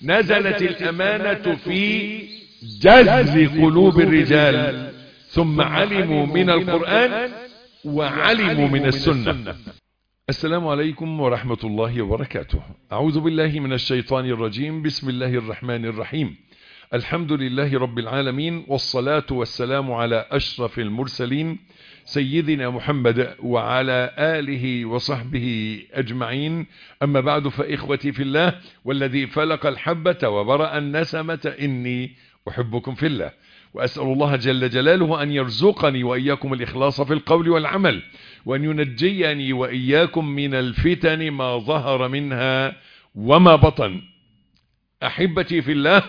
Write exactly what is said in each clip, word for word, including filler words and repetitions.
نزلت الأمانة في جذر قلوب الرجال ثم علموا من القرآن وعلموا من السنة. السلام عليكم ورحمة الله وبركاته. أعوذ بالله من الشيطان الرجيم. بسم الله الرحمن الرحيم. الحمد لله رب العالمين، والصلاة والسلام على أشرف المرسلين سيدنا محمد وعلى آله وصحبه أجمعين. أما بعد، فإخوتي في الله والذي فلق الحبة وبرأ النسمة إني أحبكم في الله، وأسأل الله جل جلاله أن يرزقني وإياكم الإخلاص في القول والعمل، وأن ينجيني وإياكم من الفتن ما ظهر منها وما بطن. أحبتي في الله،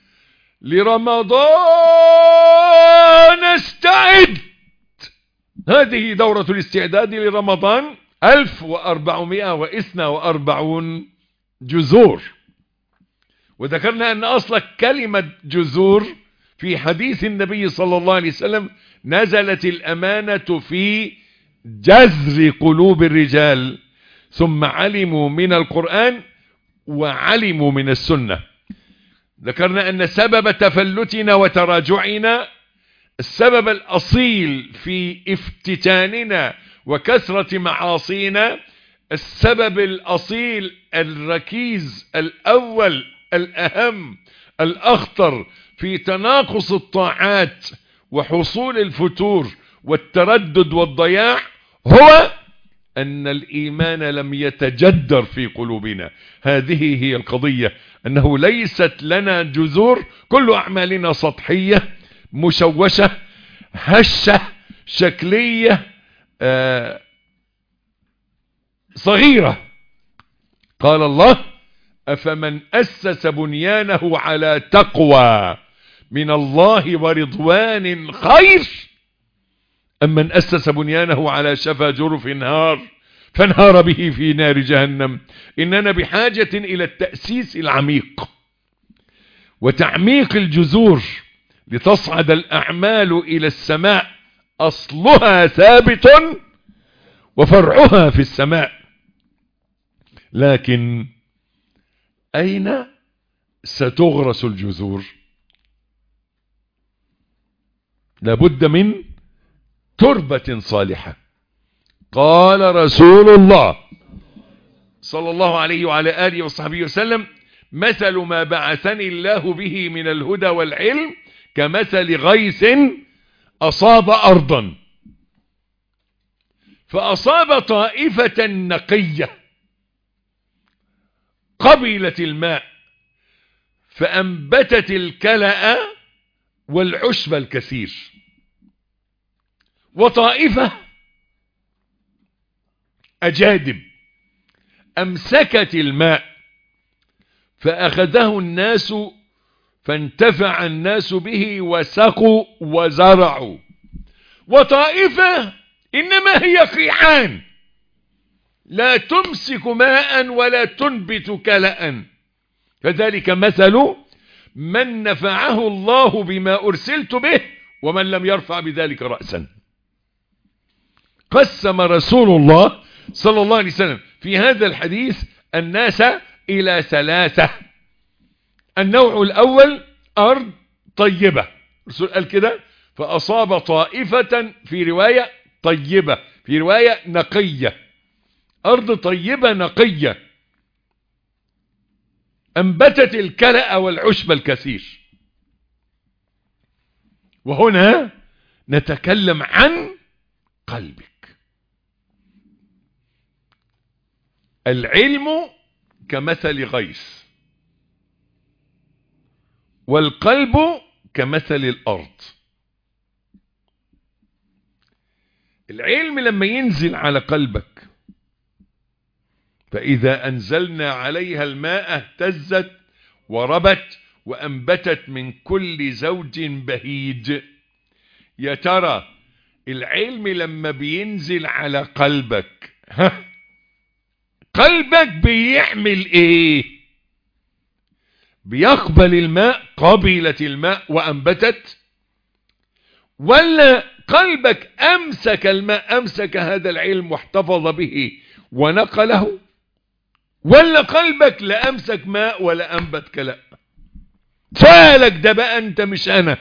لرمضان استعد. هذه دورة الاستعداد لرمضان، ألف وأربعمائة واثنين وأربعين جذور. وذكرنا أن أصل كلمة جذور في حديث النبي صلى الله عليه وسلم: نزلت الأمانة في جذر قلوب الرجال ثم علموا من القرآن وعلموا من السنة. ذكرنا أن سبب تفلتنا وتراجعنا، السبب الأصيل في افتتاننا وكثرة معاصينا، السبب الأصيل الركيز الأول الأهم الأخطر في تناقص الطاعات وحصول الفتور والتردد والضياع هو أن الإيمان لم يتجدر في قلوبنا. هذه هي القضية، أنه ليست لنا جذور، كل أعمالنا سطحية مشوشة هشة شكلية آه صغيرة. قال الله: أفمن أسس بنيانه على تقوى من الله ورضوان خير أم من أسس بنيانه على شفا جرف نهار فانهار به في نار جهنم. إننا بحاجة إلى التأسيس العميق وتعميق الجذور لتصعد الأعمال إلى السماء. أصلها ثابت وفرعها في السماء، لكن أين ستغرس الجذور؟ لابد من تربة صالحة. قال رسول الله صلى الله عليه وعلى آله وصحبه وسلم: مثل ما بعثني الله به من الهدى والعلم كمثل غيث أصاب أرضا فأصاب طائفة نقية قبلت الماء فأنبتت الكلأ والعشب الكثير، وطائفة أجادب أمسكت الماء فأخذه الناس فانتفع الناس به وسقوا وزرعوا، وطائفة إنما هي قيعان لا تمسك ماء ولا تنبت كلأ. فذلك مثل من نفعه الله بما أرسلت به ومن لم يرفع بذلك رأسا. قسم رسول الله صلى الله عليه وسلم في هذا الحديث الناس إلى ثلاثة. النوع الأول أرض طيبة، الرسول قال كده: فأصاب طائفة، في رواية طيبة، في رواية نقية. أرض طيبة نقية أنبتت الكلأ والعشب الكثير. وهنا نتكلم عن قلبك. العلم كمثل غيث، والقلب كمثل الأرض. العلم لما ينزل على قلبك، فإذا أنزلنا عليها الماء اهتزت وربت وأنبتت من كل زوج بهيج. يا ترى العلم لما بينزل على قلبك، ها قلبك بيعمل ايه؟ بيقبل الماء، قبلت الماء وأنبتت، ولا قلبك أمسك الماء، أمسك هذا العلم واحتفظ به ونقله؟ ولا قلبك لا أمسك ماء ولا أنبت كلام؟ سؤالك ده بقى أنت مش أنا.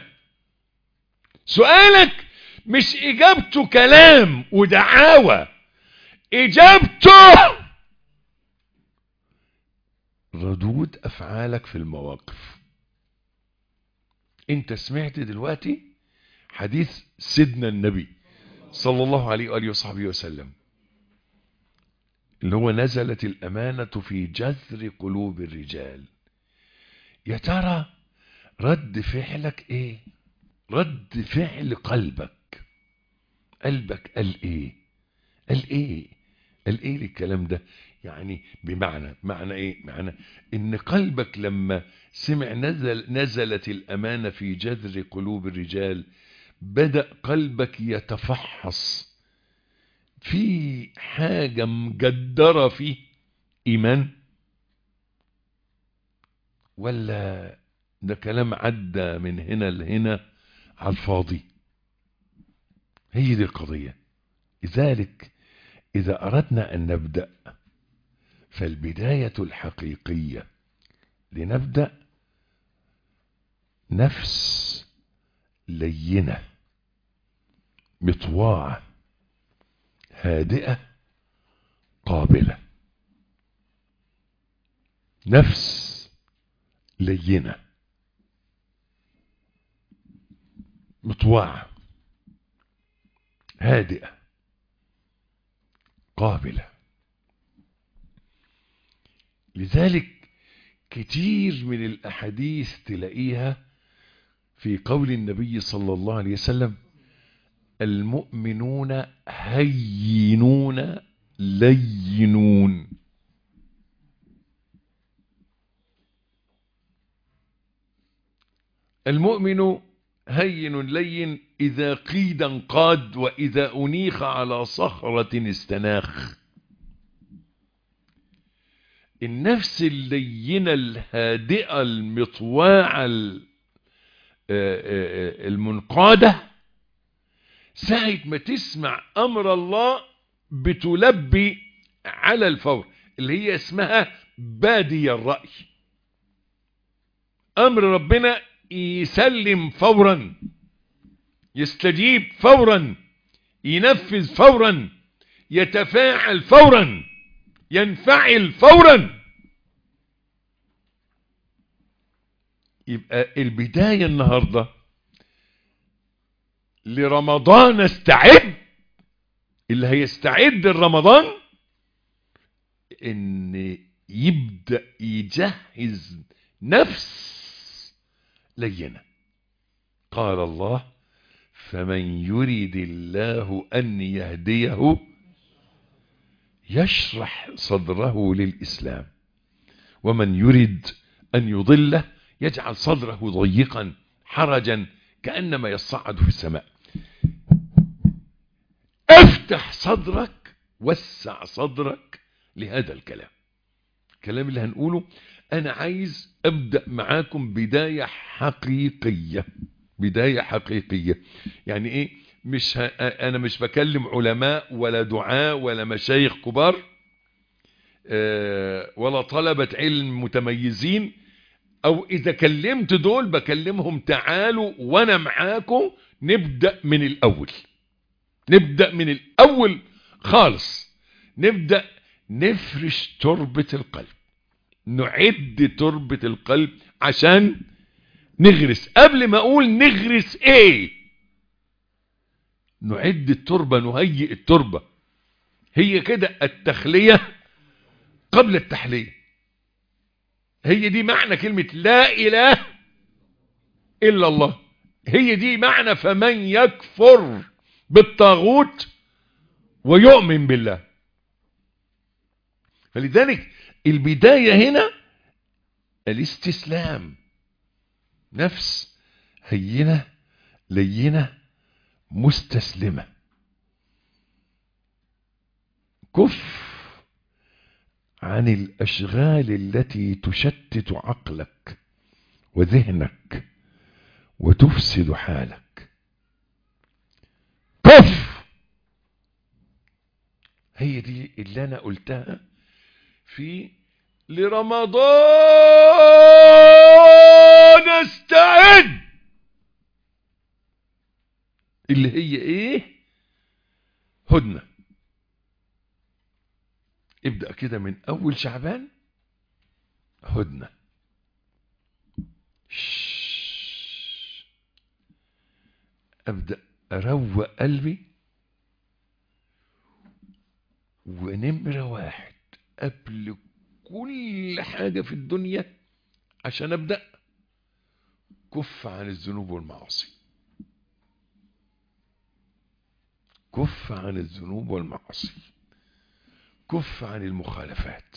سؤالك مش إجابته كلام ودعاوى، إجابته ردود أفعالك في المواقف. أنت سمعت دلوقتي حديث سيدنا النبي صلى الله عليه وآله وصحبه وسلم اللي هو نزلت الأمانة في جذر قلوب الرجال. يا ترى رد فعلك ايه؟ رد فعل قلبك. قلبك قال ايه؟ قال ايه؟ قال ايه للكلام ده؟ يعني بمعنى معنى ايه؟ معنى ان قلبك لما سمع نزل نزلت الأمانة في جذر قلوب الرجال، بدأ قلبك يتفحص في حاجة مجدرة فيه إيمان، ولا ده كلام عدى من هنا لهنا على الفاضي؟ هي دي القضية. لذلك إذا أردنا أن نبدأ، فالبداية الحقيقية لنبدأ نفس لينة مطواعة هادئة قابلة. نفس لينة مطواعة هادئة قابلة. لذلك كتير من الأحاديث تلاقيها في قول النبي صلى الله عليه وسلم: المؤمنون هينون لينون. المؤمن هين لين، إذا قيد انقاد، وإذا أنيخ على صخرة استناخ. النفس اللينة الهادئة المطواعة المنقادة ساعة ما تسمع أمر الله بتلبي على الفور، اللي هي اسمها بادي الرأي. أمر ربنا يسلم فورا، يستجيب فورا، ينفذ فورا، يتفاعل فورا، ينفعل فورا. يبقى البداية النهاردة لرمضان استعد، اللي هيستعد لرمضان ان يبدأ يجهز نفس لينة. قال الله: فمن يريد الله أن يهديه يشرح صدره للإسلام، ومن يريد أن يضله يجعل صدره ضيقا حرجا كأنما يصعد في السماء. افتح صدرك، وسع صدرك لهذا الكلام. الكلام اللي هنقوله أنا عايز أبدأ معاكم بداية حقيقية. بداية حقيقية يعني إيه؟ مش ه... أنا مش بكلم علماء ولا دعاء ولا مشايخ كبار أه ولا طلبة علم متميزين، أو إذا كلمت دول بكلمهم تعالوا وأنا معاكم نبدأ من الأول. نبدأ من الأول خالص. نبدأ نفرش تربة القلب، نعد تربة القلب عشان نغرس. قبل ما أقول نغرس إيه، نعد التربة، نهيئ التربة. هي كده التخلية قبل التحلية. هي دي معنى كلمة لا إله إلا الله. هي دي معنى فمن يكفر بالطاغوت ويؤمن بالله. فلذلك البداية هنا الاستسلام. نفس هينة لينة مستسلمة. كف عن الأشغال التي تشتت عقلك وذهنك وتفسد حالك. كف. هي دي اللي أنا قلتها في لرمضان استعد، اللي هي ايه؟ هدنة. ابدأ كده من اول شعبان، هدنة. ابدأ اروق قلبي. ونمرة واحد قبل كل حاجة في الدنيا عشان ابدأ، كف عن الذنوب والمعاصي. كف عن الذنوب والمعاصي، كف عن المخالفات،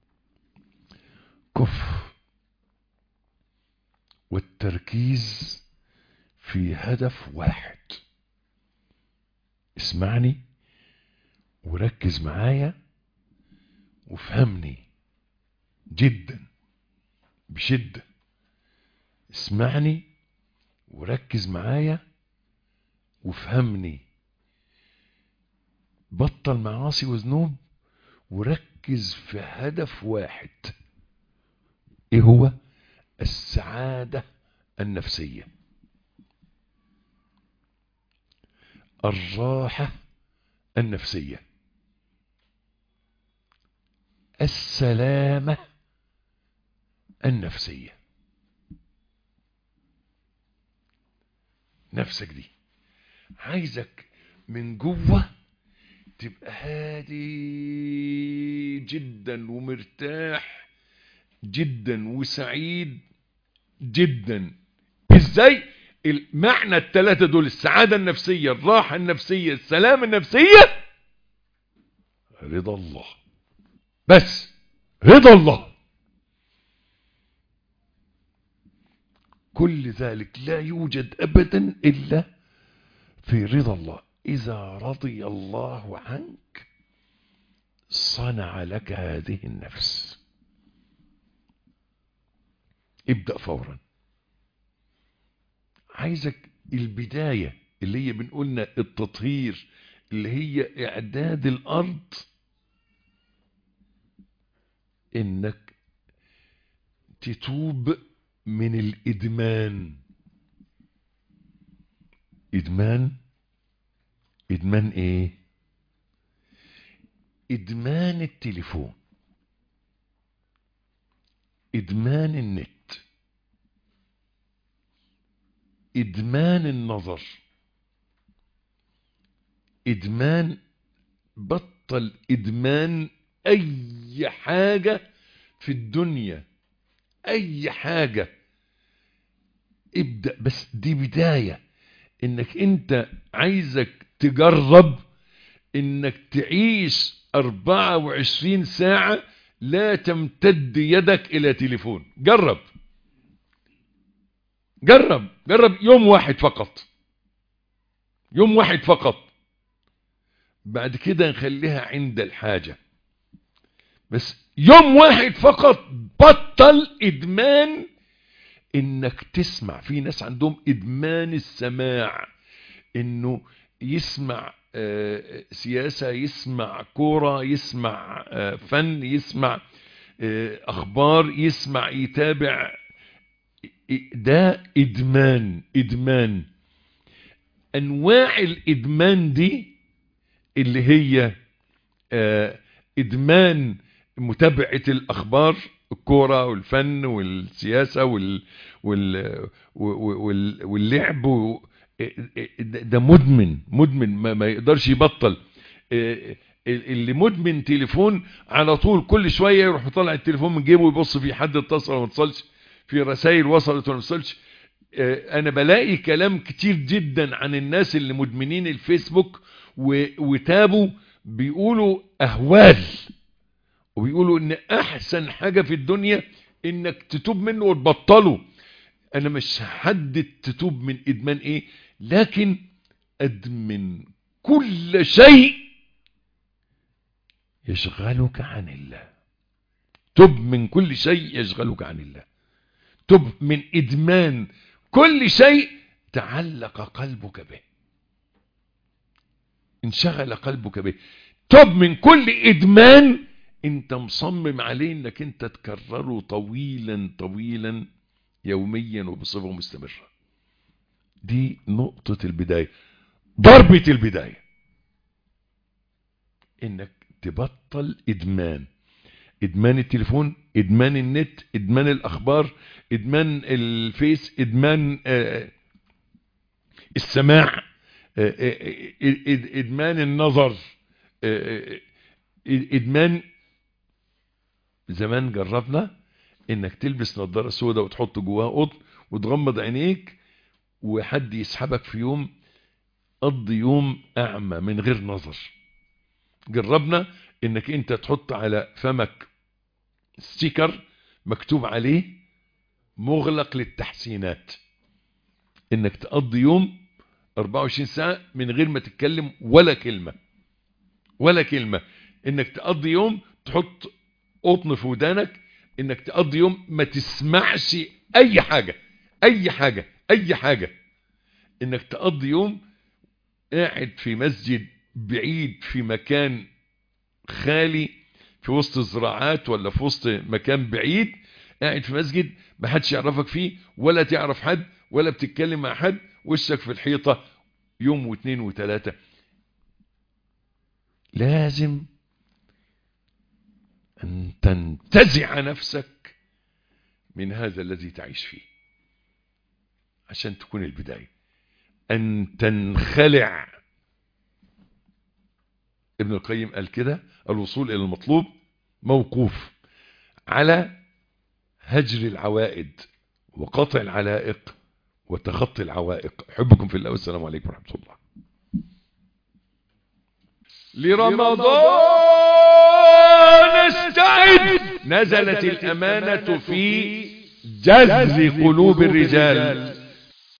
كف. والتركيز في هدف واحد. اسمعني وركز معايا وفهمني جدا بشدة. اسمعني وركز معايا وفهمني. بطل معاصي وذنوب وركز في هدف واحد. ايه هو؟ السعادة النفسية، الراحة النفسية، السلامة النفسية. نفسك دي عايزك من جوه تبقى هادي جدا ومرتاح جدا وسعيد جدا. ازاي؟ المعنى الثلاثة دول، السعادة النفسية، الراحة النفسية، السلام النفسية، رضا الله. بس رضا الله. كل ذلك لا يوجد ابدا الا في رضا الله. اذا رضي الله عنك صنع لك هذه النفس. ابدأ فورا. عايزك البداية اللي هي بنقولنا التطهير، اللي هي اعداد الارض، انك تتوب من الادمان. ادمان ادمان ايه؟ ادمان التليفون، ادمان النت، ادمان النظر، ادمان. بطل ادمان اي حاجة في الدنيا، اي حاجة. ابدأ بس، دي بداية انك انت عايزك تجرب انك تعيش اربعة وعشرين ساعة لا تمتد يدك الى تليفون. جرب جرب جرب يوم واحد فقط، يوم واحد فقط. بعد كده نخليها عند الحاجة. بس يوم واحد فقط. بطل ادمان انك تسمع. في ناس عندهم ادمان السماع، انه يسمع آه سياسة، يسمع كورة، يسمع آه فن، يسمع آه اخبار، يسمع، يتابع. ده ادمان. ادمان. انواع الادمان دي اللي هي آه ادمان متابعة الاخبار، الكورة والفن والسياسة وال وال وال واللعب. ده مدمن. مدمن ما, ما يقدرش يبطل. اللي مدمن تليفون على طول كل شوية يروح يطلع التليفون من جيبه ويبص فيه، حد اتصل ولا ما اتصلش، في رسائل وصلت ولا ما وصلش. انا بلاقي كلام كتير جدا عن الناس اللي مدمنين الفيسبوك وتابوا، بيقولوا اهوال، وبيقولوا ان احسن حاجة في الدنيا انك تتوب منه وتبطله. انا مش هحدد تتوب من ادمان ايه، لكن ادمن كل شيء يشغلك عن الله. تب من كل شيء يشغلك عن الله. تب من ادمان كل شيء تعلق قلبك به، انشغل قلبك به. تب من كل ادمان انت مصمم عليه انك انت تكرره طويلا طويلا يوميا وبصفة مستمرة. دي نقطة البداية، ضربة البداية، انك تبطل ادمان. ادمان التليفون، ادمان النت، ادمان الاخبار، ادمان الفيس، ادمان آه السماع، آه آه ادمان النظر، آه ادمان. زمان جربنا انك تلبس نظارة سوداء وتحط جواها قطن وتغمض عينيك وحد يسحبك في يوم، قضي يوم اعمى من غير نظر. جربنا انك انت تحط على فمك ستيكر مكتوب عليه مغلق للتحسينات، انك تقضي يوم أربعة وعشرين ساعة من غير ما تتكلم ولا كلمة ولا كلمة، انك تقضي يوم تحط قطن في ودانك، انك تقضي يوم ما تسمعش اي حاجة اي حاجة اي حاجة، انك تقضي يوم قاعد في مسجد بعيد في مكان خالي في وسط الزراعات ولا في وسط مكان بعيد، قاعد في مسجد ما حدش يعرفك فيه ولا تعرف حد ولا بتتكلم مع حد، وشك في الحيطة يوم واثنين وثلاثة. لازم أن تنتزع نفسك من هذا الذي تعيش فيه عشان تكون البداية، أن تنخلع. ابن القيم قال كده: الوصول إلى المطلوب موقوف على هجر العوائد وقطع العلائق وتخطي العوائق. أحبكم في الله والسلام عليكم ورحمة الله. لرمضان استعد، نزلت الأمانة في جذب قلوب الرجال